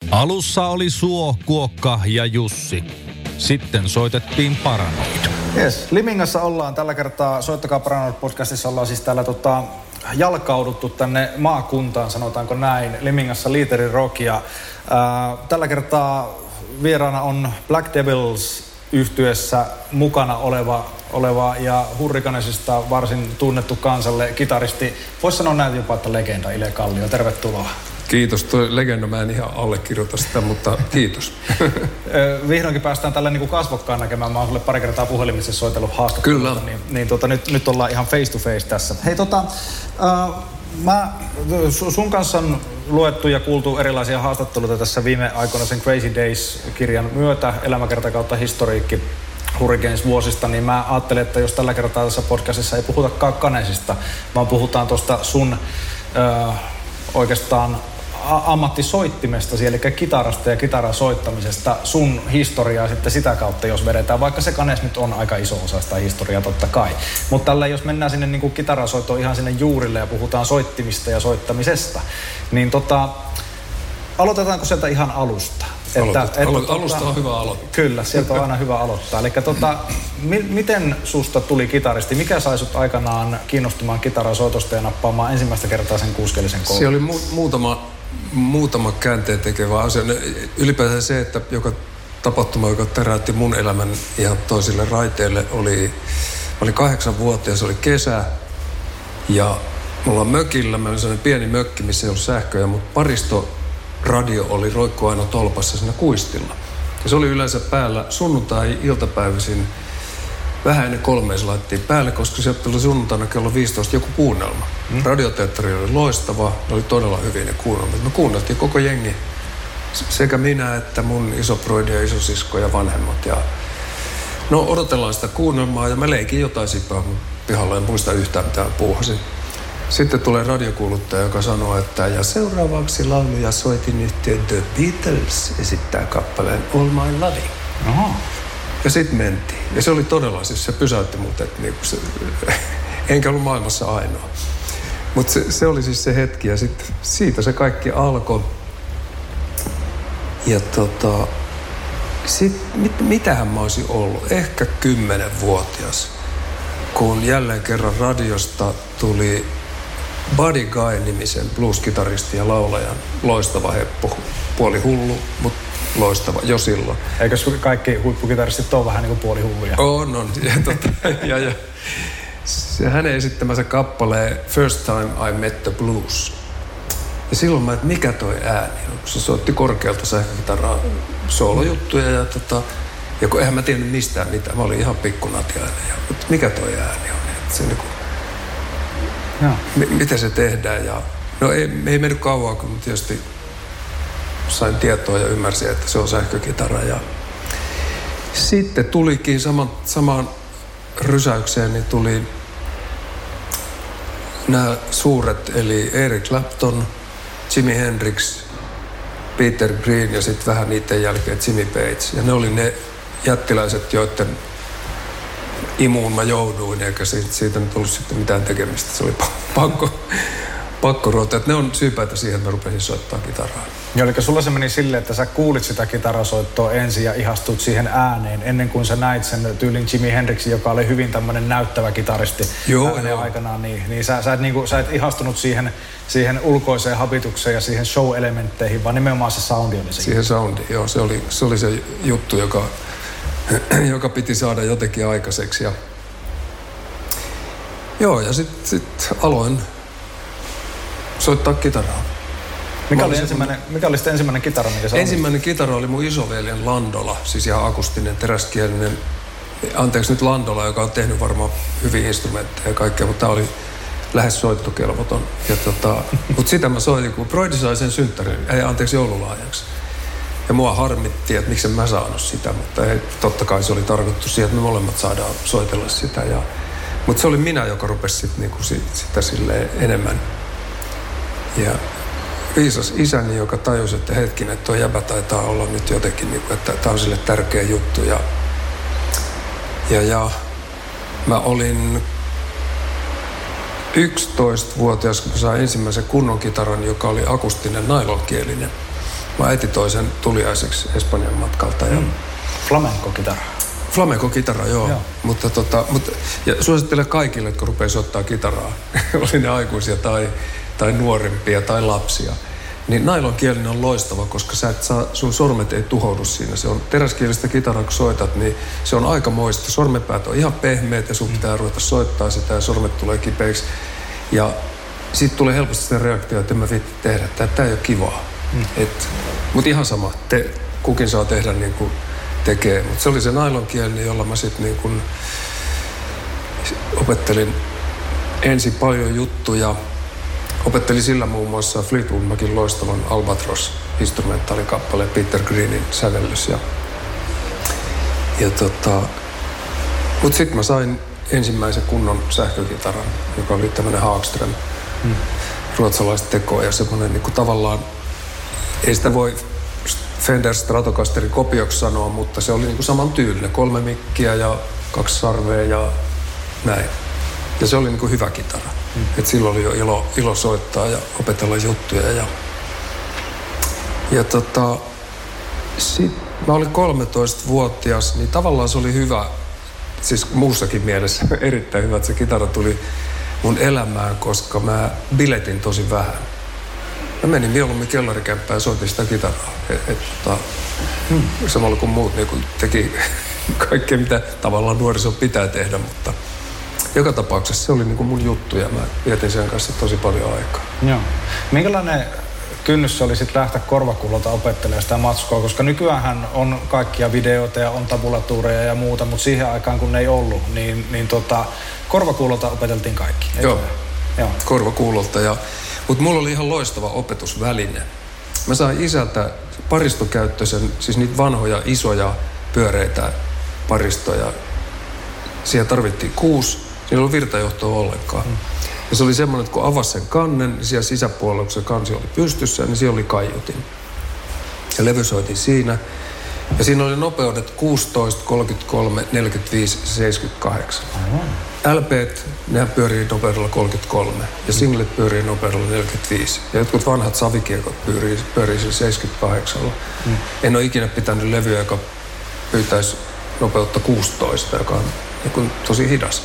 Alussa oli Suo, Kuokka ja Jussi. Sitten soitettiin Paranoid. Yes, Limingassa ollaan tällä kertaa, Soittakaa Paranoid-podcastissa ollaan siis täällä jalkauduttu tänne maakuntaan, sanotaanko näin. Limingassa Liiteri Rock ja tällä kertaa vieraana on Black Devils -yhtyessä mukana oleva ja Hurrikanesista varsin tunnettu kansalle kitaristi. Voisi sanoa näin jopa, että legenda Ile Kallio. Tervetuloa. Kiitos. Tuo legenda, mä en ihan allekirjoita sitä, mutta kiitos. Vihdoinkin päästään tällä niin kuin kasvokkaan näkemään. Mä oon sulle pari kertaa puhelimitse soitellut haastattelua. Kyllä. Nyt ollaan ihan face to face tässä. Hei sun kanssa on luettu ja kuultu erilaisia haastatteluita tässä viime aikoina sen Crazy Days-kirjan myötä, elämäkerta kautta historiikki Hurricanes vuosista, niin mä ajattelin, että jos tällä kertaa tässä podcastissa ei puhutakaan Kanesista, vaan puhutaan tuosta sun oikeastaan ammattisoittimestasi, eli kitarasta ja kitaran soittamisesta, sun historiaa sitten sitä kautta, jos vedetään, vaikka se Kanes nyt on aika iso osa sitä historiaa totta kai. Mutta tällä, jos mennään sinne niin kuin kitarasoittoon ihan sinne juurille ja puhutaan soittimista ja soittamisesta, niin aloitetaanko sieltä ihan alusta? Alusta on hyvä aloittaa. Kyllä, sieltä on aina hyvä aloittaa. Eli miten susta tuli kitaristi? Mikä sai sut aikanaan kiinnostumaan kitarasoitosta ja nappaamaan ensimmäistä kertaa sen kuuskellisen koulun? Se oli muutama käänteen tekevä asia. Ylipäätään se, että joka tapahtuma, joka täräytti mun elämän ihan toisille raiteille, oli 8-vuotias, oli kesä ja mulla on mökillä, meillä oli sellainen pieni mökki, missä ei ollut sähköjä, mutta paristoradio oli roikku aina tolpassa siinä kuistilla. Ja se oli yleensä päällä sunnuntai-iltapäivisin. Vähän ennen 3 se laittiin päälle, koska sieltä tuli sunnuntaina kello 15 joku kuunnelma. Radioteatteri oli loistava, ne oli todella hyvin ne kuunnelmat. Me kuunneltiin koko jengi, sekä minä että mun isoproidi ja isosisko ja vanhemmat. Ja no odotellaan sitä kuunnelmaa ja mä leikin jotain sipää mun pihalla, en muista yhtään mitä puuhasin. Sitten tulee radiokuuluttaja, joka sanoo, että ja seuraavaksi lauluja soitin yhtiön The Beatles esittää kappaleen All My Loving. Aha. Ja sitten mentiin. Ja se oli todella, siis se pysäytti mut, että niinku enkä ollut maailmassa ainoa. Mutta se oli siis se hetki ja sitten siitä se kaikki alkoi. Ja mitähän mä olisin ollut? Ehkä 10-vuotias, kun jälleen kerran radiosta tuli Buddy Guy-nimisen blues-kitaristi ja laulajan loistava heppu. Puoli hullu, mutta loistava jo silloin. Eikö kaikki huippukitaristit ole vähän niin kuin puolihulluja? On. Ja hänen esittämänsä kappaleen First Time I Met the Blues. Ja silloin mä, että mikä toi ääni on? Se soitti korkealta sähkökitaraa soolojuttuja ja kun eihän mä tiennyt mistään mitään. Mä olin ihan pikkunatiainen. Mutta mikä toi ääni on? Se niinku, miten se tehdään? Ja, no ei mennyt kauan, kun tietysti sain tietoa ja ymmärsin, että se on sähkökitara. Ja sitten tulikin samaan rysäykseen, niin tuli nämä suuret, eli Eric Clapton, Jimi Hendrix, Peter Green ja sitten vähän niiden jälkeen Jimmy Page. Ja ne oli ne jättiläiset, joiden imuun mä jouduin, eikä siitä nyt ollut sitten mitään tekemistä. Se oli pakko ruveta. Että ne on syypäitä siihen, että mä rupesin soittaa kitaraa. Ja oliko sulla se meni silleen, että sä kuulit sitä kitarasoittoa ensin ja ihastut siihen ääneen, ennen kuin sä näit sen tyylin Jimi Hendrixin, joka oli hyvin tämmönen näyttävä kitaristi ääneen aikanaan, niin sä et ihastunut siihen ulkoiseen habitukseen ja siihen show-elementteihin, vaan nimenomaan se soundi oli se. Siihen soundi, joo. Se oli se juttu, joka piti saada jotenkin aikaiseksi. Ja sit aloin soittaa kitaraa. Mikä oli sitten ensimmäinen kitara, mikä sä Ensimmäinen kitara oli mun isoveljen Landola, siis ihan akustinen, teräskielinen. Anteeksi nyt Landola, joka on tehnyt varmaan hyviä instrumentteja ja kaikkea, mutta tää oli lähes soittokelvoton. Mutta sitä mä soitin, kun Broidi sai sen joululahjaksi. Ja mua harmitti, että miksen mä saanut sitä, mutta totta kai se oli tarkoitettu siihen, että me molemmat saadaan soitella sitä. Mutta se oli minä, joka rupesi sitten niinku sitä silleen enemmän. Ja viisas isäni, joka tajusi, että hetkinen, että tuo jäbä taitaa olla nyt jotenkin, niinku, että tämä on sille tärkeä juttu. Ja mä olin 11-vuotias, kun sain ensimmäisen kunnon kitaran, joka oli akustinen nailonkielinen. Mä äiti toi sen tuliaiseksi Espanjan matkalta. Ja Flamenco-kitara. Flamenco-kitara, joo. Mutta ja suosittelen kaikille, jotka rupeaa soittaa kitaraa, oli ne aikuisia tai nuorempia tai lapsia. Niin nailonkielinen on loistava, koska sun sormet ei tuhoudu siinä. Se on teräskielistä kitaraa, kun soitat, niin se on aikamoista. Sormenpäät on ihan pehmeät ja sun pitää ruveta soittaa sitä ja sormet tulee kipeiksi. Ja siitä tulee helposti sitä reaktioa, että en mä viitti tehdä. Tää ei ole kivaa. Mutta ihan sama. Kukin saa tehdä niin kuin tekee. Mutta se oli se nailonkielinen, jolla mä sitten niin kuin opettelin ensin paljon juttuja. Opettelin sillä muun muassa Fleetwood Macin loistavan Albatross-instrumentaalikappaleen Peter Greenin sävellys. Mutta sitten mä sain ensimmäisen kunnon sähkökitaran, joka oli tämmöinen Hagström, ruotsalaista tekoa ja semmoinen niin kuin tavallaan, ei sitä voi Fender Stratocasterin kopioksi sanoa, mutta se oli niin kuin saman tyylinen, 3 mikkiä ja 2 sarvea ja näin. Ja se oli niin kuin hyvä kitara. Et silloin oli jo ilo soittaa ja opetella juttuja. Sit mä olin 13-vuotias, niin tavallaan se oli hyvä, siis muussakin mielessä erittäin hyvä, että se kitara tuli mun elämään, koska mä biletin tosi vähän. Mä menin mieluummin kellarikämppään ja soitin sitä kitaraa. Samalla kun muut niin teki kaikkea, mitä tavallaan nuoriso pitää tehdä, mutta joka tapauksessa se oli niin kuin mun juttu ja mä vietin sen kanssa tosi paljon aikaa. Joo. Minkälainen kynnys se oli sitten lähteä korvakuulolta opettelemaan sitä matskua, koska nykyäänhän on kaikkia videoita ja on tabulatuureja ja muuta, mutta siihen aikaan kun ne ei ollut, niin korvakuulolta opeteltiin kaikki. Joo. Korvakuulolta. Mutta mulla oli ihan loistava opetusväline. Mä sain isältä paristokäyttöisen, siis niitä vanhoja isoja pyöreitä paristoja. Siihen tarvittiin 6, siinä ei ollut virtajohtoa ollenkaan. Ja se oli semmoinen, että kun avasi sen kannen, niin siellä sisäpuolella, kun se kansi oli pystyssä, niin siellä oli kaiutin. Ja levy soitin siinä. Ja siinä oli nopeudet 16, 33, 45, 78. LP:t, nehän pyörii nopeudella 33. Ja singlet pyörii nopeudella 45. Ja jotkut vanhat savikiekot pyörii 78. En ole ikinä pitänyt levyä, joka pyytäisi nopeutta 16, joka on tosi hidas.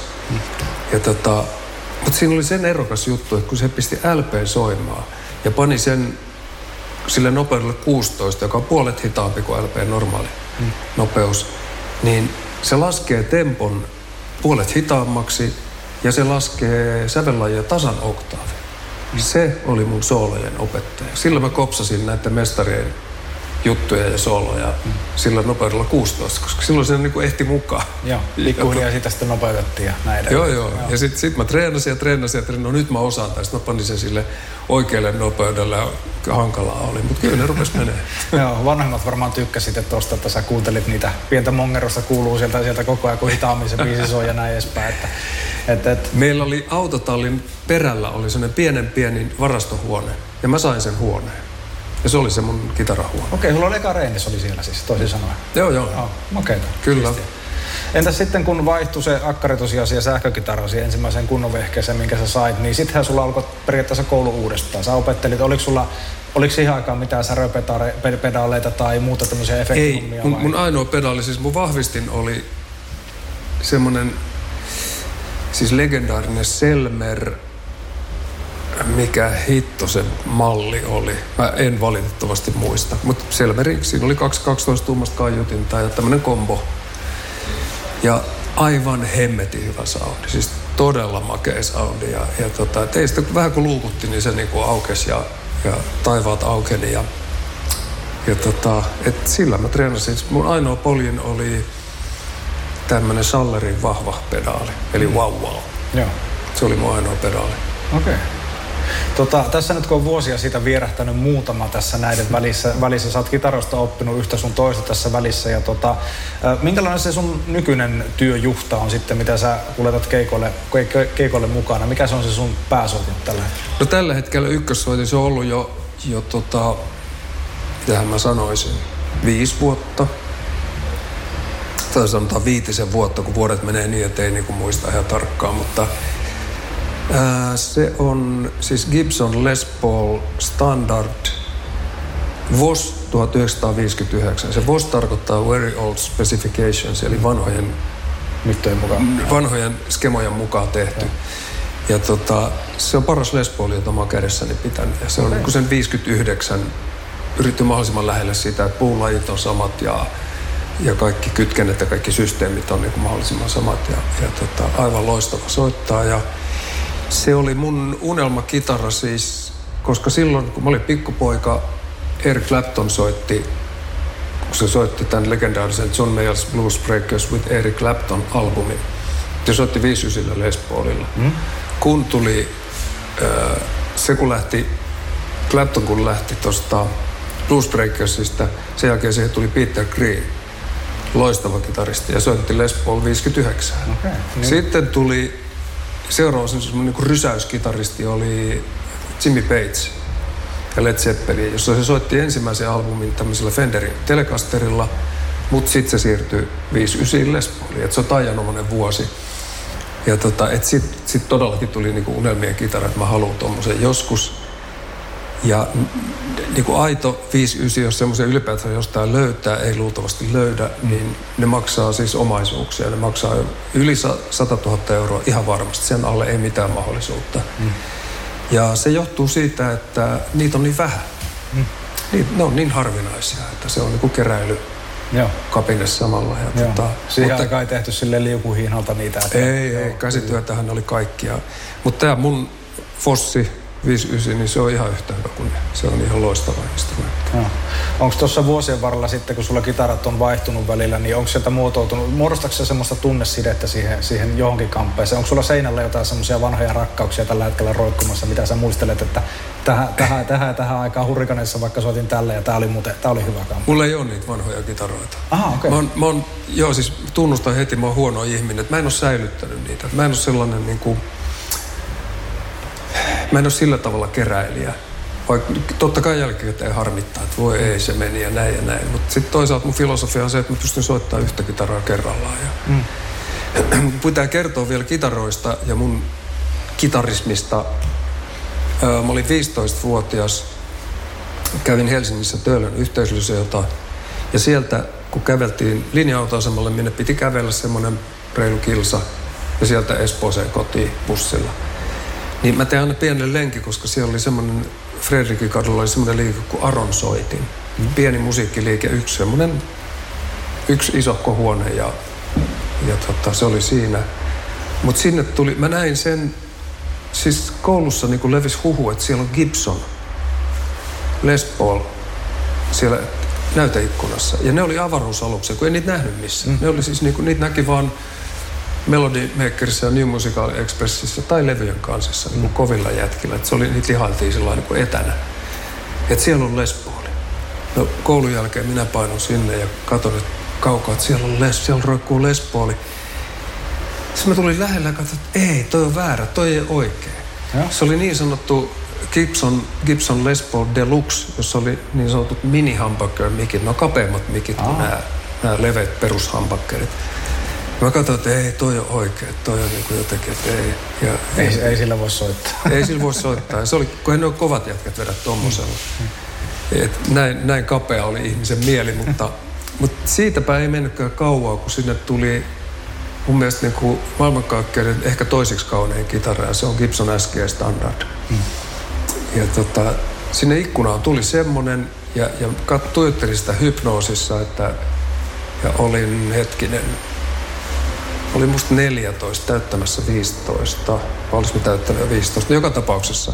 Mutta siinä oli sen erokas juttu, että kun se pisti LP soimaan ja pani sen sille nopeudelle 16, joka on puolet hitaampi kuin LP normaali nopeus, niin se laskee tempon puolet hitaammaksi ja se laskee sävellajia tasan oktaavi. Se oli mun soolojen opettaja. Sillä mä kopsasin näiden mestarien juttuja ja sooloja sillä nopeudella 16, koska silloin se niin kuin ehti mukaan. Joo, pikkuhiljaa sitä sitten nopeutettiin ja näin. Joo. Ja sit mä treenasin. No nyt mä osaan tästä. Sitten mä panin sen sille oikealle nopeudelle ja hankalaa oli, mutta kyllä ne rupesi menee. Joo, vanhemmat varmaan tykkäsit tuosta, että sä kuuntelit niitä pientä mongerosta kuuluu sieltä koko ajan, kun hitaammin se biisi soi ja näin edespäin. Meillä oli autotallin perällä oli sellainen pieni varastohuone ja mä sain sen huoneen. Ja se oli se mun kitarahuone. Okei, sulla oli eka Reenis oli siellä siis, toisin sanoen. Joo. Makeeta. Kyllä. Siistiä. Entäs sitten kun vaihtui se akkari tosiaan siihen sähkökitarasi ensimmäiseen kunnon vehkeeseen, minkä sä sait, niin sittenhän sulla alkoi periaatteessa koulu uudestaan. Sä opettelit, oliko siihen aikaan mitään säröpedaaleita tai muuta tämmöisiä efektihommia? Ei, mun ainoa pedaali, siis mun vahvistin oli semmonen siis legendaarinen Selmer, mikä hitto se malli oli. Mä en valitettavasti muista, mutta Selmerin, siinä oli 12-tuumasta kaiutinta ja tämmönen kombo. Ja aivan hemmetin hyvä soundi, siis todella makea soundi. Ei sitä vähän kun luukutti, niin se niinku aukesi ja taivaat aukeni. Et sillä mä treenasin. Mun ainoa poljin oli tämmönen Schallerin vahva pedaali, eli wow. Joo. Se oli mun ainoa pedaali. Okei. Tässä nyt kun on vuosia siitä vierähtänyt muutama tässä näiden välissä sä oot kitarosta oppinut yhtä sun toista tässä välissä ja minkälainen se sun nykyinen työjuhta on sitten, mitä sä kuljetat keikoille mukana? Mikä se on se sun pääsoitin tällä hetkellä? No tällä hetkellä ykkössoitin se on ollut jo mitähän mä sanoisin, 5 vuotta. Tai sanotaan 5 vuotta, kun vuodet menee niin, ettei niinku muista ihan tarkkaan, mutta se on siis Gibson Les Paul Standard Voss 1959. Se VOS tarkoittaa Very Old Specifications, eli vanhojen skemojen mukaan tehty. Ja se on paras Les Paul, jota mä oon kädessäni pitänyt. Ja se on niin sen 59 yritetty mahdollisimman lähelle sitä, että puulajit on samat ja kaikki kytkennet ja kaikki systeemit on niin kuin mahdollisimman samat. Ja aivan loistava soittaa. Ja se oli mun unelmakitara siis, koska silloin kun mä olin pikkupoika, Eric Clapton soitti, kun se soitti tämän legendaarisen John Mayall's Blues Breakers with Eric Clapton -albumin. Se soitti 59 Les Paulilla. Kun tuli, Clapton kun lähti tuosta Blues Breakersista, sen jälkeen siihen tuli Peter Green, loistava kitaristi, ja soitti Les Paul 59. Okay, niin. Sitten tuli seuraava semmoinen niin rysäyskitaristi oli Jimmy Page ja Led Zeppelin, jossa se soitti ensimmäisen albumin tämmöisellä Fenderin Telecasterilla, mutta sitten se siirtyi 59 Les Pauliin, että se on taianomainen vuosi. Ja että sit todellakin tuli niinku unelmien kitara, että mä haluan tommosen joskus. Ja niinku aito 59, jos semmoisen ylipäätään jostain löytää, ei luultavasti löydä, niin ne maksaa siis omaisuuksia. Ne maksaa yli 100 000 euroa ihan varmasti. Sen alle ei mitään mahdollisuutta. Ja se johtuu siitä, että niitä on niin vähän. Ne on niin harvinaisia, että se on niinku keräily. Kapine samalla. Ja siihen aikaan ei tehty silleen liukuhiinalta niitä. Ei, käsityötähän oli kaikkia. Mutta tämä mun Fossi 59, niin se on ihan yhtä hyvä kuin se on ihan loistava instrumentti. Onko tuossa vuosien varrella sitten, kun sulla kitarat on vaihtunut välillä, niin onko sieltä muodostaako se semmoista tunnesidettä siihen johonkin kamppeeseen? Onko sulla seinällä jotain semmoisia vanhoja rakkauksia tällä hetkellä roikkumassa, mitä sä muistelet, että tähän aikaan Hurrikaneissa vaikka soitin tälle ja tää oli hyvä kamppi? Mulla ei ole niitä vanhoja kitaroita. Okei. Siis tunnustan heti, mä oon huono ihminen, että mä en ole säilyttänyt niitä. Mä en ole sellainen niinku... Mä en ole sillä tavalla keräilijä. Vaikka totta kai jälkikäteen harmittaa, että voi ei, se meni ja näin. Mutta sitten toisaalta mun filosofia on se, että mä pystyn soittamaan yhtä kitaraa kerrallaan. Pitää kertoa vielä kitaroista ja mun kitarismista. Mä olin 15-vuotias. Kävin Helsingissä Töölön yhteisölyseota. Ja sieltä, kun käveltiin linja-autoasemalle, minne piti kävellä semmoinen reilu kilsa. Ja sieltä Espooseen kotiin bussilla. Niin mä tein aina pienen lenki, koska siellä oli semmoinen, Fredrikin kadulla oli semmoinen liike kuin Aron soitin. Pieni musiikkiliike, yksi isohko huone ja se oli siinä. Mutta sinne tuli, mä näin sen, siis koulussa niin levisi huhu, että siellä on Gibson, Les Paul siellä näyteikkunassa. Ja ne oli avaruusaluksia, kun ei niitä nähnyt missään. Ne oli siis niitä näki vaan Melody Makerissa ja New Musical Expressissä tai levyjen kansissa niin kovilla jätkillä. Et se oli, niitä ihailtiin sillä niin etänä. Että siellä on Les Paul. No koulun jälkeen minä painoin sinne ja katsoin kaukaa, että siellä roikkuu Les Paul. Sitten mä tulin lähellä ja katsoin, että ei, toi on väärä, toi ei oikein. Se oli niin sanottu Gibson Les Paul Deluxe, jossa oli niin sanotut mini-humbucker-mikit. Ne on kapeammat mikit kuin nämä leveät perushambuckerit. Mä katsoin, että ei, toi on oikein, toi on niin kuin jotenkin, että ei. Ei sillä voi soittaa. Ei sillä voi soittaa. Ja se oli, kun ne on kovat jätkät vedä tommosella. Näin kapea oli ihmisen mieli, mutta siitäpä ei mennytkään kauaa, kun sinne tuli mun mielestä niin kuin maailmankaikkeuden ehkä toisiksi kaunein kitara, ja se on Gibson SG Standard. Ja sinne ikkunaan tuli semmonen, ja tuijottelin sitä hypnoosissa, ja olin oli musta 14, täyttämässä 15. Vai olis mä täyttänyt 15? Joka tapauksessa.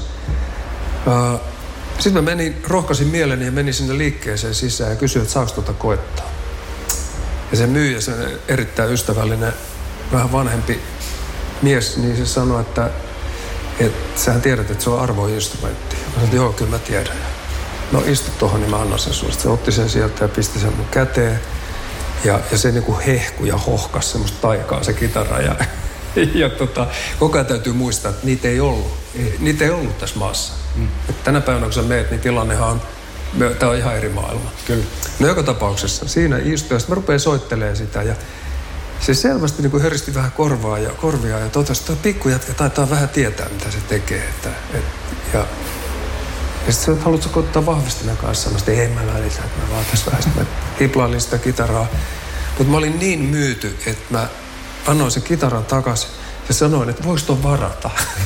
Sitten mä rohkaisin mieleni ja menin sinne liikkeeseen sisään ja kysyin, että saako tuota koettaa. Ja se myyjä, se erittäin ystävällinen, vähän vanhempi mies, niin se sanoi, että sähän tiedät, että se on arvoinstrumentti. Mä sanoin, että joo, kyllä mä tiedän. No istu tuohon, niin mä annan sen sulle. Se otti sen sieltä ja pisti sen mun käteen. Ja se niinku hehku ja hohkas semmoista taikaa se kitara. Ja koko ajan täytyy muistaa, että niitä ei ollut tässä maassa. Et tänä päivänä kun sä meet, niin tilannehan on, tää on ihan eri maailma. Kyllä. No joka tapauksessa siinä istui ja sitten mä rupean soittelemaan sitä ja se selvästi niinku höristi vähän korvia ja totesi, että tuo pikkujätkä taitaa vähän tietää, mitä se tekee. Ja Ja sitten että haluatko ottaa vahvistimen kanssa? Mä sanoin, että ei mä välitä, että mä vaan tässä vähän. Sitten mä hiplailin sitä kitaraa. Mutta mä olin niin myyty, että mä annoin sen kitaran takaisin ja sanoin, että voiko ton varata?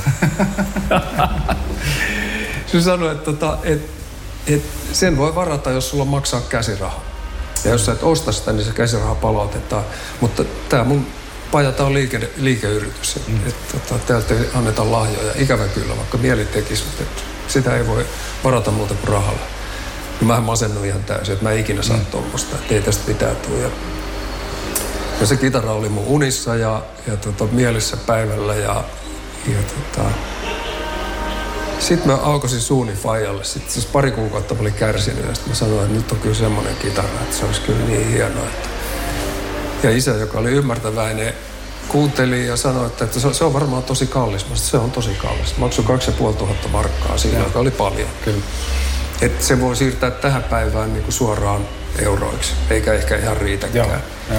Se sanoi, että sen voi varata, jos sulla maksaa käsiraha. Ja jos sä et osta sitä, niin se käsiraha palautetaan. Mutta tää mun pajata on liikeyritys. Täältä ei anneta lahjoja. Ikävä kyllä, vaikka mieli tekisi, mutta sitä ei voi varata muuta kuin rahalla. Ja mähän masennuin ihan täysin, että mä en ikinä saa tuommoista, että ei tästä mitään tule. Ja se kitara oli mun unissa ja mielessä päivällä sitten mä aukasin suuni faijalle. Sitten siis pari kuukautta mä olin kärsinyt ja sitten mä sanoin, että nyt on kyllä semmoinen kitara, että se olisi kyllä niin hienoa. Ja isä, joka oli ymmärtäväinen, kuunteli ja sanoi, että se on varmaan tosi kallis. Mä sanoin, se on tosi kallis. Maksoi 2500 markkaa siinä, joka oli paljon. Kyllä. Että se voi siirtää tähän päivään niin kuin suoraan euroiksi, eikä ehkä ihan riitäkään. Joo.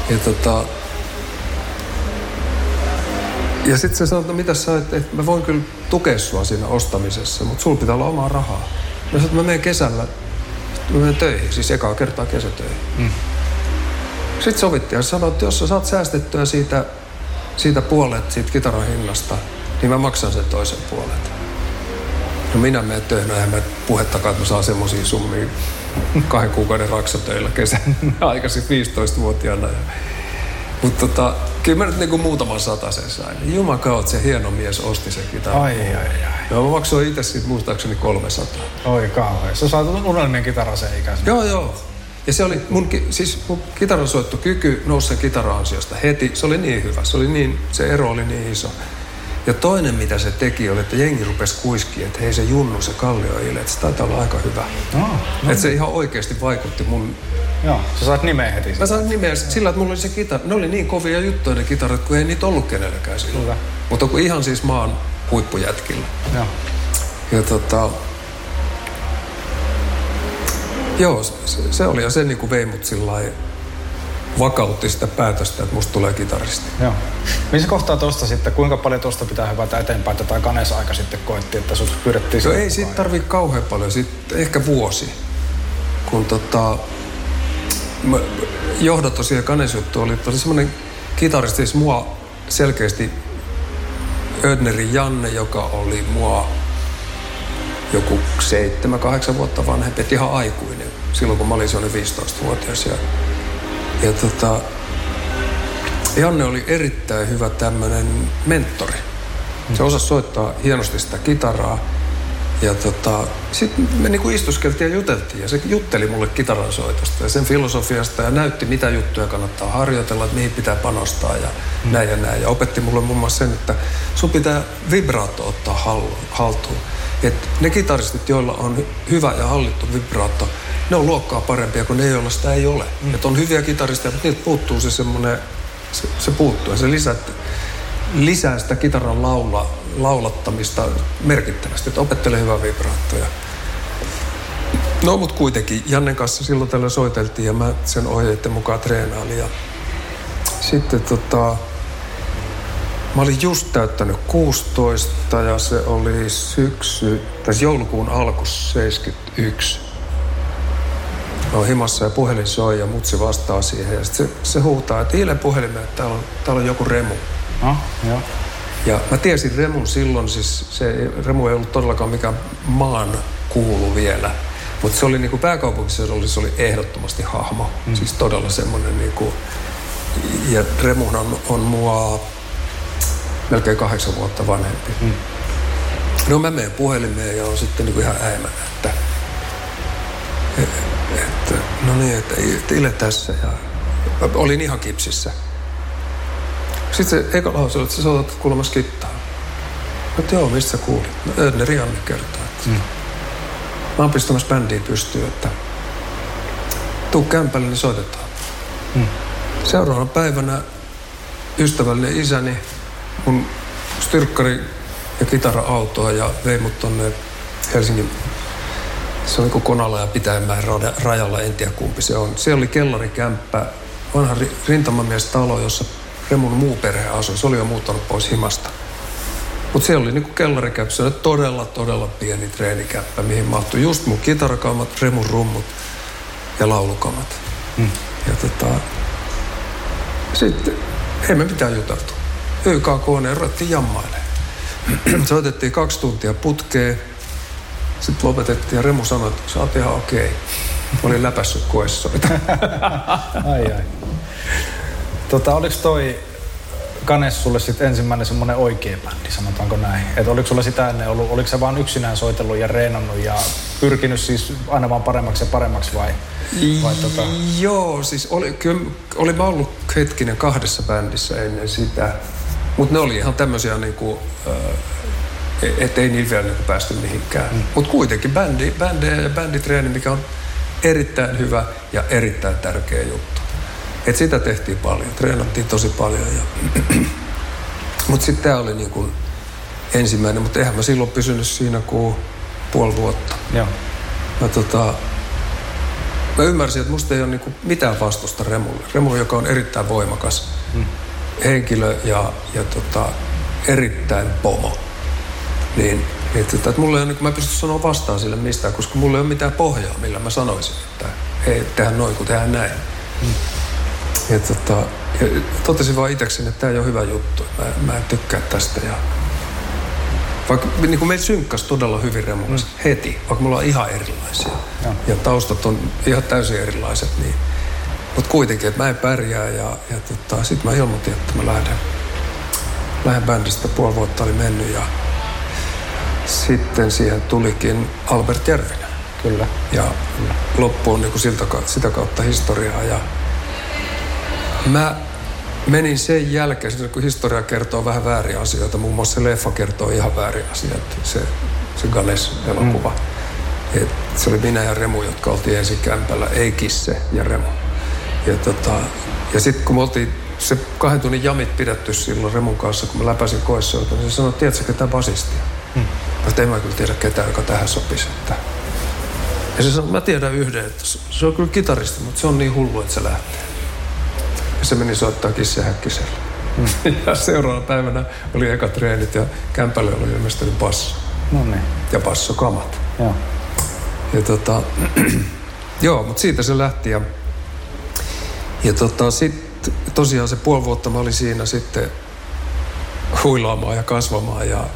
Ja sitten se sanoi, että mitä sä oot, että mä voin kyllä tukea sua siinä ostamisessa, mutta sulla pitää olla omaa rahaa. Mä sanoin, että mä menen kesällä, mä menen töihin, siis ekaa kertaa kesätöihin. Sitten sovittiin ja sanoi, että jos sä saat säästettyä siitä puolet siitä kitaran hinnasta, niin mä maksan sen toisen puolet. No minä menen töihin, eihän mä puhettakaan, että mä saan semmosia summia 2 kuukauden raksatöillä kesän aikaisin 15-vuotiaana. Mutta kyllä mä nyt niinku muutaman satasen sain. Jumakaut, se hieno mies osti sen kitaran. Ai. Joo, mä maksoin itse siitä muistaakseni 300. Oi kauhean. Sä saat unelmien kitara sen ikäisenä. Joo. Ja se oli mun kitaransoittokyky nousi sen kitara-ansiosta heti. Se oli niin hyvä. Se ero oli niin iso. Ja toinen, mitä se teki, oli, että jengi rupesi kuiskiin, että hei se Junnu, se Kallioile, että se taitaa olla aika hyvä. Että se ihan oikeasti vaikutti mun... Joo, sä saat nimeä heti. Mä sain nimeä sillä, että mulla oli se kitara. Ne oli niin kovia juttuja ne kitarat, kun ei niitä ollut kenelläkään silloin. Hyvä. Mutta kun ihan siis maan huippujätkillä. Joo. Ja joo, se oli ja se niin kuin vei mut sillai vakautti sitä päätöstä, että musta tulee kitaristi. Joo. Missä kohtaa tosta sitten, kuinka paljon tosta pitää hypätä eteenpäin, että Ganes-aika sitten koettiin, että sut pyydettiin... No ei siitä tarvii kauhean paljon, sitten ehkä vuosi. Kun johdatus ja Ganes-juttu oli semmoinen kitaristi, siis mua selkeästi Ödnerin Janne, joka oli mua joku 7-8 vuotta vanhempi, et ihan aikuinen, silloin kun mä olin semmoinen 15-vuotias. Ja Janne oli erittäin hyvä tämmönen mentori. Se osasi soittaa hienosti sitä kitaraa. Ja sitten me niinku istuskeltiin ja juteltiin. Ja se jutteli mulle kitaran soitosta ja sen filosofiasta ja näytti, mitä juttuja kannattaa harjoitella, että mihin pitää panostaa ja näin ja näin. Ja opetti mulle muun muassa sen, että sun pitää vibraatto ottaa haltuun. Et ne kitaristit, joilla on hyvä ja hallittu vibraatto, ne on luokkaa parempia kuin ne, joilla sitä ei ole. Et on hyviä kitaristeja, mutta niiltä puuttuu se semmoinen, se puuttuu ja se lisää sitä kitaran laulattamista merkittävästi, että opettelee hyvää vibraattoja. No, mutta kuitenkin Jannen kanssa silloin tällä soiteltiin ja mä sen ohjeiden mukaan treenailin. Ja sitten mä olin just täyttänyt 16 ja se oli joulukuun alku 71. Mä oon himassa ja puhelin soi ja mutsi vastaa siihen. Ja sitten se huutaa, että hiilen puhelimeen, että täällä on joku Remu. Joo. Ja mä tiesin Remun silloin, siis se Remu ei ollut todellakaan mikään maan kuulu vielä. Mutta se oli niinku pääkaupunkiseudulla, se oli ehdottomasti hahmo. Siis todella semmoinen niinku... Ja Remuhan on mua melkein 8 vuotta vanhempi. No mä menen puhelimeen ja on sitten niinku ihan äimänä, että no niin, että Ile tässä ja olin ihan kipsissä. Sitten se eka lause oli, että sä soitat kuulemassa kittaa. Mutta joo, mistä sä kuulit? No Ödner Janne kertoo, että mä oon pistämässä bändiä pystyyn, että tuu kämpälle, niin soitetaan. Seuraavana päivänä ystävällinen isäni mun styrkkari ja kitara-autoa ja vei mut tonne Helsingin, se on niin kuin Konala ja Pitäjänmäen rajalla, en tiedä kumpi se on. Se oli kellarikämppä, vanha rintamamiestalo, jossa Remun muu perhe asui. Se oli jo muuttanut pois himasta. Mutta siellä oli niinku kellarikäpsä, todella pieni treenikäppä, mihin mahtui just mun kitarakamat, remun rummut ja laulukamat. Ja sitten ei me mitään juteltu. YKK-koneen ruvettiin jammailemaan. Soitettiin 2 tuntia putkeen. Sitten lopetettiin ja Remu sanoi, että sä oot ihan okei. Mä olin läpässyt koessoita. Ai. Oliko toi Ganesh sulle sitten ensimmäinen semmoinen oikea bändi, sanotaanko näin? Että oliko sulla sitä ennen ollut, oliko sä vaan yksinään soitellut ja reenannut ja pyrkinyt siis aina vaan paremmaksi vai Joo, siis olin mä ollut hetkinen 2 bändissä ennen sitä. Mutta ne oli ihan tämmöisiä niinku, ettei niillä vielä niinku päästy mihinkään. Mutta kuitenkin bändejä ja bänditreeni, mikä on erittäin hyvä ja erittäin tärkeä juttu. Et sitä tehtiin paljon, treenattiin tosi paljon. Mutta sitten tämä oli niinku ensimmäinen, mutta eihän mä silloin pysynyt siinä kuin puoli vuotta. Joo. Mä ymmärsin, että musta ei ole niinku mitään vastusta Remulle. Remu, joka on erittäin voimakas henkilö ja erittäin pomo. Että mulla ei ole, mä en pysty sanoa vastaan sille mistään, koska mulla ei ole mitään pohjaa, millä mä sanoisin, että hei, tehdään noin, kun tehdään näin. Ja totesin vaan itsekseni, että tää ei ole hyvä juttu. Mä en tykkää tästä. Vaikka niin meillä synkkasi todella hyvin Remulassa heti, vaikka me ollaan ihan erilaisia. Ja taustat on ihan täysin erilaiset. Niin. Mutta kuitenkin, että mä en pärjää ja sitten mä ilmoitin, että mä lähden bändistä. Puoli vuotta oli mennyt ja sitten siihen tulikin Albert Järvinen. Kyllä. Ja loppuun niin sitä kautta historiaa. Ja mä menin sen jälkeen, kun historia kertoo vähän vääriä asioita, muun muassa se leffa kertoo ihan vääriä asioita, se Ganesh-elokuva. Se oli minä ja Remu, jotka oltiin ensin kämpällä, ei Kisse ja Remu. Ja sitten kun me oltiin se 2 tunnin jamit pidetty silloin Remun kanssa, kun mä läpäsin koessoita, niin se sanoi, tiedätkö ketään basistia? Mutta en mä kyllä tiedä ketään, joka tähän sopisi. Ja se sanoi, mä tiedän yhden, että se on kyllä kitaristi, mutta se on niin hullu, että se lähtee. Ja se meni soittaa Kisse Häkkiselle. Ja seuraavana päivänä oli eka treenit ja kämpälle oli ilmestynyt basso. No niin. Ja bassokamat. Joo. Ja joo, mutta siitä se lähti. Ja sitten tosiaan se puoli vuotta mä olin siinä sitten huilaamaan ja kasvamaan. Ja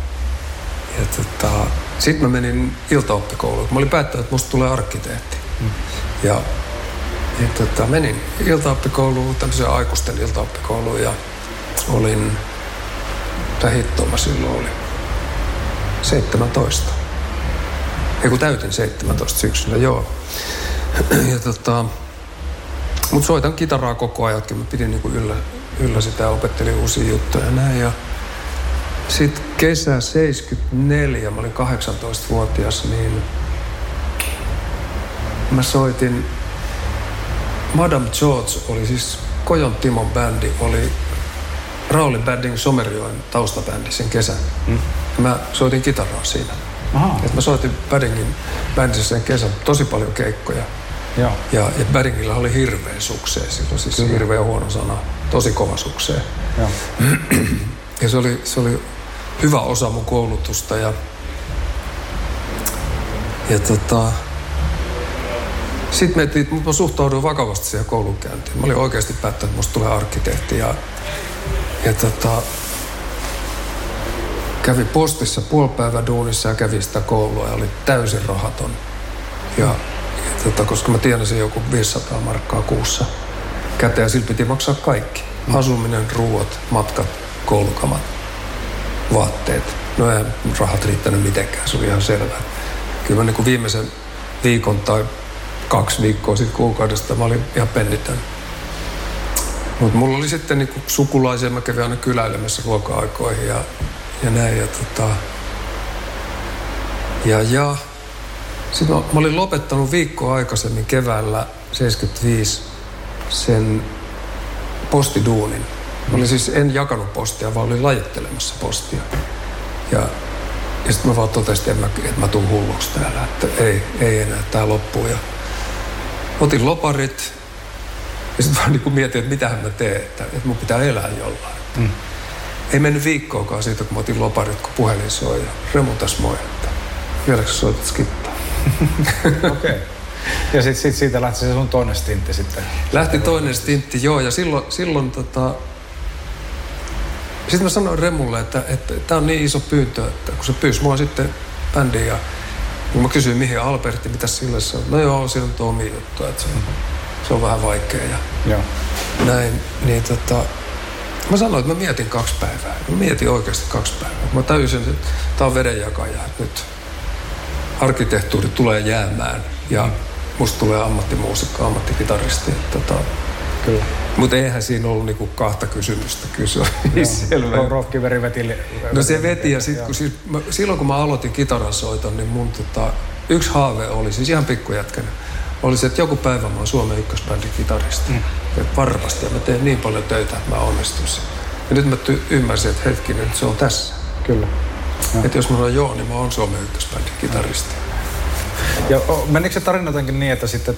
sitten mä menin iltaoppikouluun. Mä olin päättänyt, että musta tulee arkkitehti. Ja menin iltaoppikouluun, tämmöiseen aikuisten iltaoppikouluun ja olin, mitä hittoa mä silloin olin, 17. Ei kun täytin 17 syksyllä, joo. Ja mut soitan kitaraa koko ajan, mä pidin niinku yllä sitä ja opettelin uusia juttuja ja näin. Ja sitten kesä 74, mä olin 18-vuotias, niin mä soitin Madame George oli siis Kojon Timon bändi, oli Rauli Badding Somerjoen taustabändi sen kesän. Mä soitin kitaraa siinä. Et mä soitin Baddingin bändissä sen kesän tosi paljon keikkoja. Joo. Ja Baddingilla oli hirveä suksee silloin, siis hirveä huono sana, tosi kova suksee. Joo. Ja se oli hyvä osa mun koulutusta ja sitten mä suhtauduin vakavasti siihen koulunkäyntiin. Mä olin oikeasti päättänyt, että musta tulee arkkitehti. Ja kävin postissa puolipäivä duunissa ja kävin sitä koulua ja oli täysin rahaton. Koska mä tienasin joku 500 markkaa kuussa käteen ja sillä piti maksaa kaikki. Asuminen, ruuat, matkat, koulukamat, vaatteet. No eihän rahat riittänyt mitenkään, se oli ihan selvää. Kyllä mä niin kuin viimeisen viikon tai 2 viikkoa sitten kuukaudesta mä olin ihan pennitön. Mutta mulla oli sitten niinku sukulaisia, mä kävin aina kyläilemässä ruoka-aikoihin ja näin. Ja sitten mä olin lopettanut viikkoa aikaisemmin keväällä 75 sen postiduunin. Mä olin siis, en jakanut postia, vaan olin lajittelemassa postia. Ja sitten mä vaan totesin, että mä tuun hulluksi täällä, että ei enää, tää loppuu. Ja otin loparit ja sitten vaan niin mietin, että mitähän mä teen, että mun pitää elää jollain. ei mennyt viikkoakaan siitä, kun mä otin loparit, kun puhelin soi. Ja Remu tässä moi, että vieläkö soitat skittaa? Okei. Okay. Ja sitten siitä lähti se sun toinen stintti sitten? Lähti toinen stintti, joo. Ja silloin sitten mä sanoin Remulle, että tää on niin iso pyyntö, että kun se pyysi mua sitten bändiin ja kun mä kysyin mihin Albertti, mitä sille se on. No joo, siinä on tuo omi juttu, että se on vähän vaikea ja näin. Niin mä sanoin, että mä mietin 2 päivää. Mä mietin oikeasti 2 päivää. Mä täysin, että tää on vedenjakaja, että nyt arkkitehtuuri tulee jäämään ja musta tulee ammattimuusikko, ammattikitaristi. Kyllä. Mutta eihän siinä ollut niinku 2 kysymystä. Kyllä se oli selvä. Rockiveri veti. No se veti ja silloin kun mä aloitin kitaransoiton, niin mun yksi haave oli, siis ihan pikkujätkänä, oli se, että joku päivä mä oon Suomen ykkösbändin kitaristi. Että varmasti ja mä teen niin paljon töitä, että mä onnistuisin. Ja nyt mä ymmärsin, että hetkinen, että se on tässä. Kyllä. Että jos mä sanon joo, niin mä oon Suomen ykkösbändin kitaristi. Ja menikö se tarina jotenkin niin, että sitten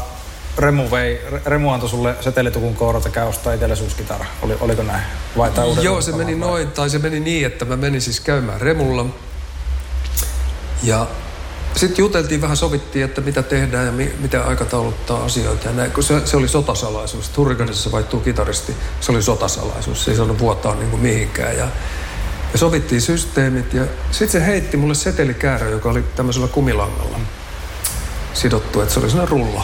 Remu antoi sulle setelitukun kourata käy ostaa itsellesi uusi kitara. Oliko näin? Joo, se meni noin. Tai se meni niin, että mä menin siis käymään Remulla. Ja sitten juteltiin vähän, sovittiin, että mitä tehdään ja miten aikatauluttaa asioita. Ja näin. Kun se oli sotasalaisuus. Hurrikanissa vaihtuu kitaristi. Se oli sotasalaisuus. Se ei saanut vuotaa niin kuin mihinkään. Ja sovittiin systeemit. Ja sitten se heitti mulle setelikäärö, joka oli tämmöisellä kumilangalla sidottu. Että se oli sellainen rulla.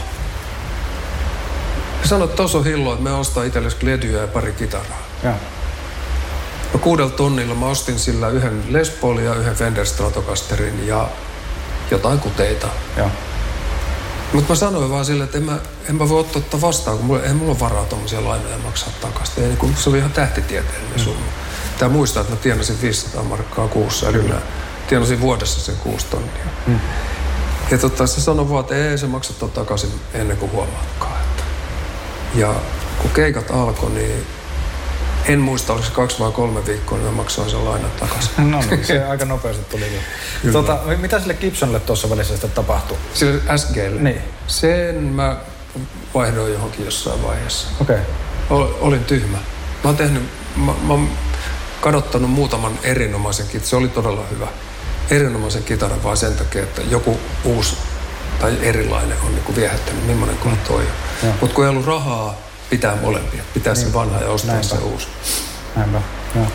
Ja sanoi, että tuossa on hillo, että me ostaa itsellesi ledyä ja pari kitaraa. Ja 6 000 mä ostin sillä yhden Les Paulin ja yhden Fender Stratocasterin ja jotain kuteita. Mutta mä sanoin vaan sille, että en mä voi ottaa vastaan, kun ei mulla ole varaa tommosia lainoja maksaa takaisin. Niin se oli ihan tähtitieteellinen summa. Tää muistaa, että mä tienasin 500 markkaa kuussa, eli mä tienasin vuodessa sen 6 000. Ja se sanoi vaan, että ei se maksata takaisin ennen kuin huomaatkaan. Ja kun keikat alkoi, niin en muista, oliko se 2 vai 3 viikkoa, niin mä maksoin sen lainan takaisin. No niin, se aika nopeasti tuli. Mitä sille Gibsonille tuossa välissä sitten tapahtui? Sille SG:lle? Niin. Sen mä vaihdoin johonkin jossain vaiheessa. Okei. Olin tyhmä. Mä oon kadottanut muutaman erinomaisen kitaran. Se oli todella hyvä. Erinomaisen kitaran vaan sen takia, että joku uusi tai erilainen on niin viehättänyt, millainen kohan toi on. Mutta kun ei ollut rahaa, pitää molempia. Pitää se vanha ja ostaa se uusi. Näinpä, joo.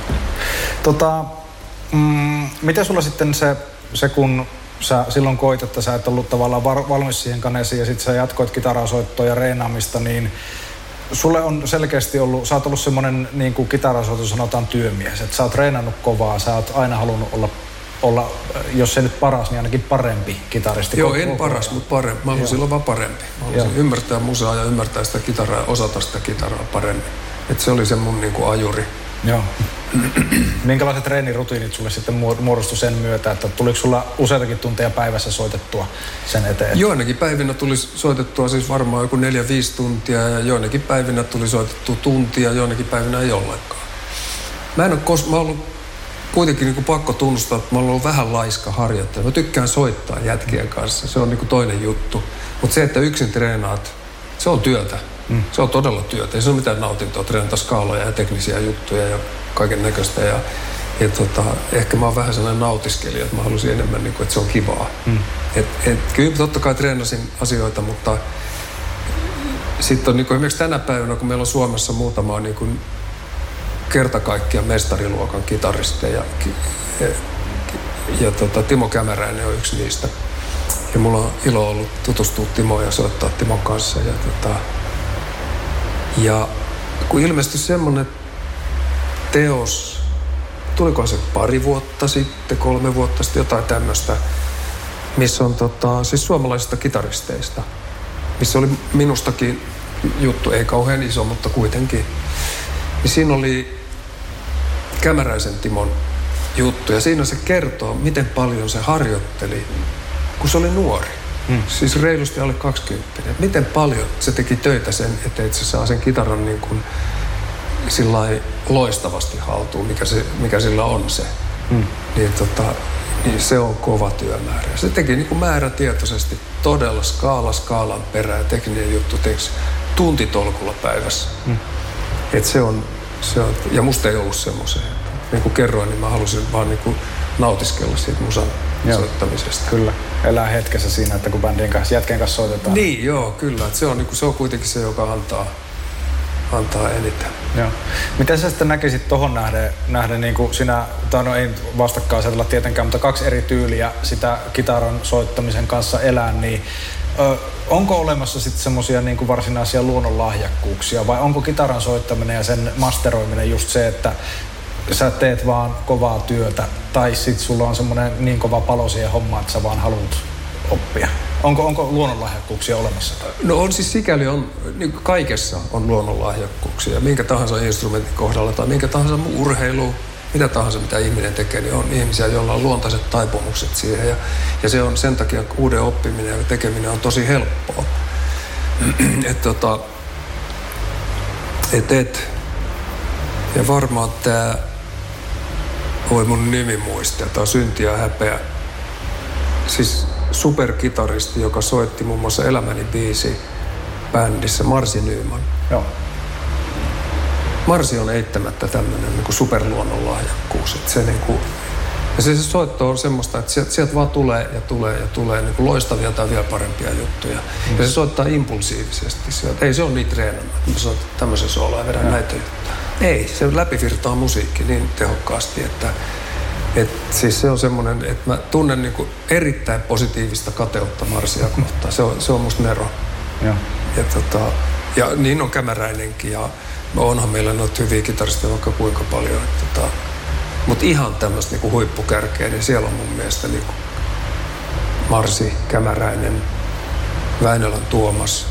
Miten sulla sitten se kun sä silloin koit, että sä et ollut tavallaan valmis siihen kaneesiin ja sitten sä jatkoit kitarasoittoa ja reenaamista, niin sulle on selkeästi ollut, sä oot ollut semmoinen niin kuin kitarasoitus sanotaan työmies, että sä oot treenannut kovaa, sä oot aina halunnut olla, jos ei nyt paras, niin ainakin parempi kitaristi. Joo, en paras, mutta parempi. Mä haluaisin olla vaan parempi. Mä haluaisin ymmärtää musaa ja ymmärtää sitä kitaraa ja osata sitä kitaraa paremmin. Että se oli se mun niin kuin ajuri. Joo. Minkälaiset treenirutiinit sulle sitten muodostui sen myötä, että tuliko sulla useitakin tunteja päivässä soitettua sen eteen? Joinakin päivinä tuli soitettua siis varmaan joku 4-5 tuntia ja joinakin päivinä tuli soitettua tuntia, joinakin päivinä ei ollenkaan. Mä oon ollut kuitenkin niin kuin pakko tunnustaa, että mä oon ollut vähän laiska harjoittelija. Mä tykkään soittaa jätkien kanssa, se on niin kuin toinen juttu. Mutta se, että yksin treenaat, se on työtä. Se on todella työtä. Ei se ole mitään nautintoa treenata skaaloja ja teknisiä juttuja ja kaiken näköistä. Ja ehkä mä oon vähän sellainen nautiskelija, että mä halusin enemmän, niin kuin, että se on kivaa. Kyllä totta kai treenasin asioita, mutta sitten on niin kuin, esimerkiksi tänä päivänä, kun meillä on Suomessa muutama niin kuin kerta kaikkiaan mestariluokan kitaristeja ja Timo Kämäräinen on yksi niistä. Ja mulla on ilo ollut tutustua Timoon ja soittaa Timon kanssa. Ja kun ilmestyi semmoinen teos, tuliko se 2 vuotta sitten, 3 vuotta sitten, jotain tämmöistä, missä on siis suomalaisista kitaristeista, missä oli minustakin juttu, ei kauhean iso, mutta kuitenkin. Ja siinä oli Kämäräisen Timon juttu ja siinä se kertoo, miten paljon se harjoitteli, kun se oli nuori. Siis reilusti alle 20. Miten paljon se teki töitä sen eteen, että se saa sen kitaran niin kuin sillai loistavasti haltuun, mikä sillä on se. Niin se on kova työmäärä. Se teki niin kuin määrätietoisesti todella skaalan perään tekninen juttu teeksi tuntitolkulla päivässä. Et se on, ja musta ei ollut semmoiseen. niin kuin kerroin, niin mä halusin vaan niin kuin nautiskella siitä musan soittamisesta. Kyllä, elää hetkessä siinä, että kun bändin kanssa, jätkien kanssa soitetaan. Niin, joo, kyllä. Että se on kuitenkin se, joka antaa eniten. Joo. Miten sä sitten näkisit tohon nähden niin kuin sinä, tai no ei vastakkaan asetella tietenkään, mutta 2 eri tyyliä sitä kitaran soittamisen kanssa elää, niin onko olemassa sitten semmoisia niin kuin varsinaisia luonnonlahjakkuuksia, vai onko kitaran soittaminen ja sen masteroiminen just se, että sä teet vaan kovaa työtä, tai sit sulla on semmoinen niin kova palo siihen hommaan, että sä vaan haluat oppia? Onko luonnonlahjakkuuksia olemassa? No on siis sikäli, niin kaikessa on luonnonlahjakkuuksia. Minkä tahansa instrumentin kohdalla tai minkä tahansa urheilu, mitä tahansa mitä ihminen tekee, niin on ihmisiä, joilla on luontaiset taipumukset siihen. Ja se on sen takia uuden oppiminen ja tekeminen on tosi helppoa. Ja varmaan tämä, voi mun nimi muistaa, tämä on Synti ja häpeä. Siis superkitaristi, joka soitti muun muassa Elämäni biisi bändissä, Marsi Nyman. Joo. Marsi on eittämättä tämmöinen niin kuin superluonnonlahjakkuus. Että se, niin kuin, ja se soitto on semmoista, että sieltä vaan tulee niin kuin loistavia tai vielä parempia juttuja. Ja se soittaa impulsiivisesti sieltä. Ei se ole niin treenannut, että soittaa tämmöisen sooloa ja vedän näitä juttuja. Ei, se läpivirtaa musiikki niin tehokkaasti, että siis se on semmoinen, että mä tunnen niin kuin erittäin positiivista kateutta Marsia kohtaan. Se on musta nero. Ja. Ja niin on Kämäräinenkin ja onhan meillä noita hyviä kitaristeja vaikka kuinka paljon. Mutta ihan tämmöistä niin kuin huippukärkeä, niin siellä on mun mielestä niin kuin Marsi, Kämäräinen, Väinölän Tuomas.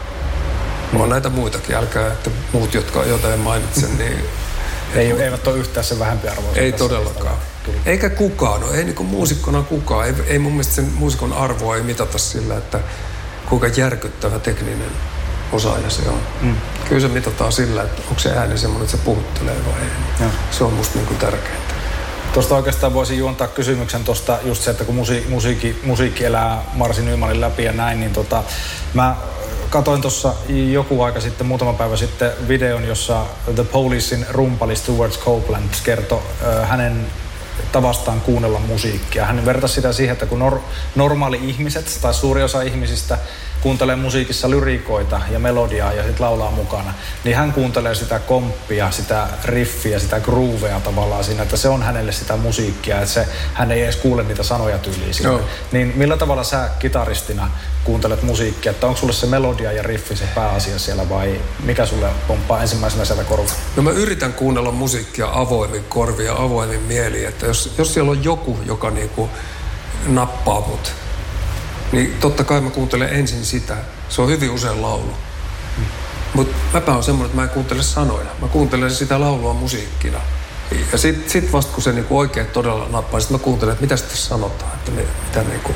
On näitä muitakin, älkää, että muut, joita en mainitse, niin eivät ole yhtään sen vähempiarvoisia. Ei todellakaan. Eikä kukaan, ei niin kuin muusikkona kukaan. Ei mun mielestä sen muusikon arvoa ei mitata sillä, että kuinka järkyttävä tekninen osaaja se on. Kyllä se mitataan sillä, että onko se ääni semmoinen, että se puhuttelee vai ei. Se on musta niin kuin tärkeintä. Tuosta oikeastaan voisin juontaa kysymyksen tuosta just se, että kun musiikki elää Marsi Nymanin läpi ja näin, niin mä katoin tuossa joku aika sitten, muutama päivä sitten videon, jossa The Policein rumpali Stuart Copeland kertoi hänen tavastaan kuunnella musiikkia. Hän vertasi sitä siihen, että kun normaali ihmiset tai suuri osa ihmisistä kuuntelee musiikissa lyriikoita ja melodiaa ja sitten laulaa mukana, niin hän kuuntelee sitä komppia, sitä riffiä, sitä groovea tavallaan siinä, että se on hänelle sitä musiikkia, että hän ei edes kuule niitä sanoja tyyliä siinä. Niin millä tavalla sä kitaristina kuuntelet musiikkia, että onko sulle se melodia ja riffi se pääasia siellä vai mikä sulle pomppaa ensimmäisenä sieltä korvaa? No mä yritän kuunnella musiikkia avoimin korvin ja avoimin mieli, että jos siellä on joku, joka niinku nappaa mut, niin totta kai mä kuuntelen ensin sitä. Se on hyvin usein laulu. Mutta mäpä on semmoinen, että mä en kuuntele sanoja. Mä kuuntelen sitä laulua musiikkina. Ja sit vasta kun se niinku oikein todella nappaa, sit mä kuuntelen, että mitä sitä sanotaan. Että mitä niinku...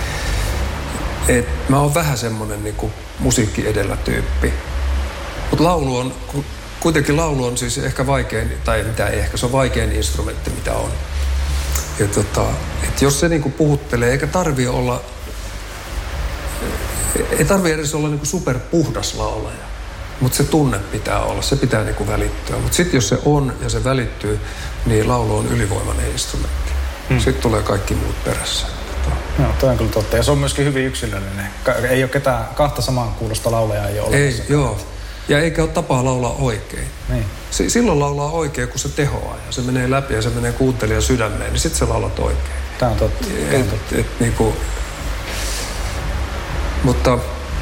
mä oon vähän semmoinen niinku musiikki edellä tyyppi. Mutta kuitenkin laulu on siis ehkä vaikein, tai mitä ehkä, se on vaikein instrumentti, mitä on. Ja et jos se niinku puhuttelee, eikä tarvii olla... Ei tarvitse edes olla niinku superpuhdas laulaja, mutta se tunne pitää olla, se pitää niinku välittyä. Mutta sitten jos se on ja se välittyy, niin laulu on ylivoimainen instrumentti. Sitten tulee kaikki muut perässä. Joo, toi on kyllä totta. Ja se on myöskin hyvin yksilöllinen. Ei ole ketään kahta samaan kuulosta laulajaa ei ole olemassa. Ei, joo. Ja eikä ole tapaa laulaa oikein. Niin. Silloin laulaa oikein, kun se tehoaa ja se menee läpi ja se menee kuuntelijan sydämeen, niin sitten se laulat oikein. Tämä on totta. Niinku... Mutta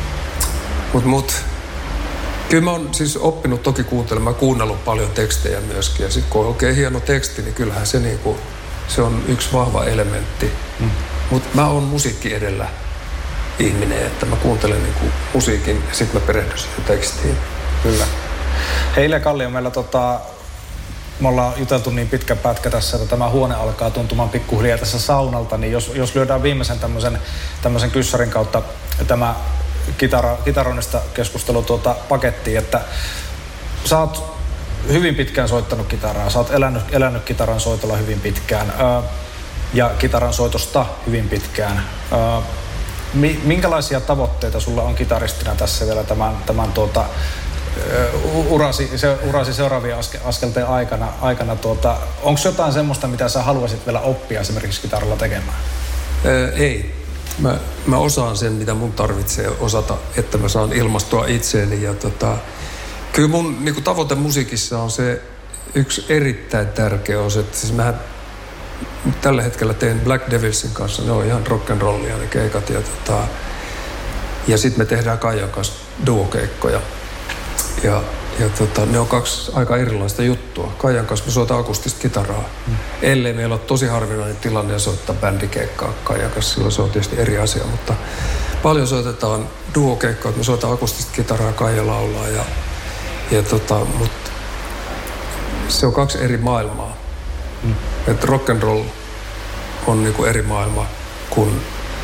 kyllä mä oon siis oppinut toki kuuntelemaan, kuunnellut paljon tekstejä myöskin. Ja sitten kun on oikein hieno teksti, niin kyllähän se, niinku, se on yksi vahva elementti. Mutta mä oon musiikki edellä ihminen, että mä kuuntelen niinku musiikin ja sitten mä perehdyn siihen tekstiin. Kyllä. Hei Ile Kallio, meillä me ollaan juteltu niin pitkä pätkä tässä, että tämä huone alkaa tuntumaan pikkuhiljaa tässä saunalta, niin jos lyödään viimeisen tämmöisen kyssärin kautta tämä kitaroinnista keskustelu pakettiin, että sä oot hyvin pitkään soittanut kitaraa, sä oot elänyt kitaran soitolla hyvin pitkään ja kitaran soitosta hyvin pitkään. Minkälaisia tavoitteita sulla on kitaristina tässä vielä tämän urasi seuraavien askelteen aikana onko jotain semmoista, mitä sä haluaisit vielä oppia esimerkiksi kitaralla tekemään? Ei. Mä osaan sen, mitä mun tarvitsee osata, että mä saan ilmastua itseeni. Ja kyllä mun niin tavoite musiikissa on se yksi erittäin tärkeä osa. Siis mähän tällä hetkellä teen Black Devilsin kanssa, ne on ihan rock'n'rollia ne keikat. Ja sitten me tehdään Kaijan kanssa duokeikkoja. Ja ne on kaksi aika erilaista juttua. Kaijan kanssa me soitaan akustista kitaraa. Ellei meillä ole tosi harvinainen tilanne ja soittaa bändikeikkaa Kaijan kanssa, silloin se on tietysti eri asia. Mutta paljon soitetaan duokeikkoja, että me soitaan akustista kitaraa, Kaija laulaa. Mutta se on kaksi eri maailmaa. Että rock'n'roll on niinku eri maailma kuin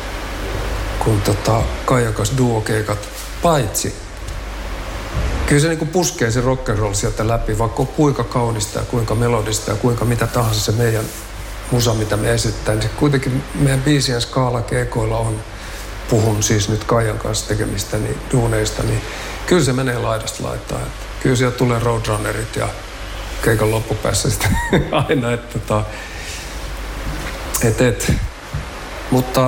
Kaijan kanssa duokeikat, paitsi kyllä se niinku puskee se rock'n'roll sieltä läpi, vaikka on kuinka kaunista ja kuinka melodista ja kuinka mitä tahansa se meidän musa, mitä me esitetään. Niin kuitenkin meidän biisien skaala keikoilla on, puhun siis nyt Kaijan kanssa tekemistä, niin duuneista, niin kyllä se menee laidasta laittaa. Kyllä sieltä tulee Roadrunnerit ja keikan loppupäässä sitten aina, mutta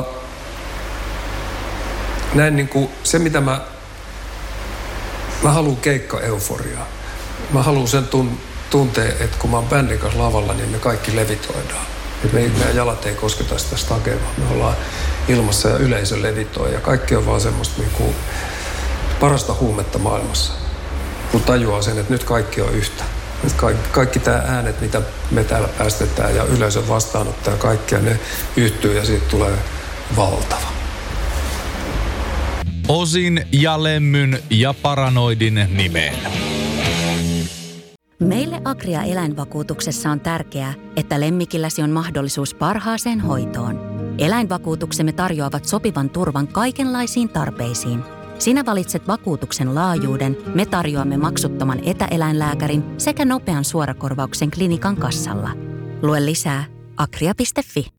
näin niinku se, mitä mä haluan keikka-euforiaa. Mä haluan sen tunteen, että kun mä oon bändin kanssa lavalla, niin me kaikki levitoidaan. Että meidän jalat ei kosketa sitä stakea, me ollaan ilmassa ja yleisö levitoi. Ja kaikki on vaan semmoista niinku parasta huumetta maailmassa. Kun tajuaa sen, että nyt kaikki on yhtä. Kaikki tää äänet, mitä me täällä päästetään ja yleisön vastaanottaa ja kaikkea, ne yhtyy ja siitä tulee valtava. Osin ja Lemmyn ja Paranoidin nimeen. Meille Agria eläinvakuutuksessa on tärkeää, että lemmikilläsi on mahdollisuus parhaaseen hoitoon. Eläinvakuutuksemme tarjoavat sopivan turvan kaikenlaisiin tarpeisiin. Sinä valitset vakuutuksen laajuuden, me tarjoamme maksuttoman etäeläinlääkärin sekä nopean suorakorvauksen klinikan kassalla. Lue lisää agria.fi.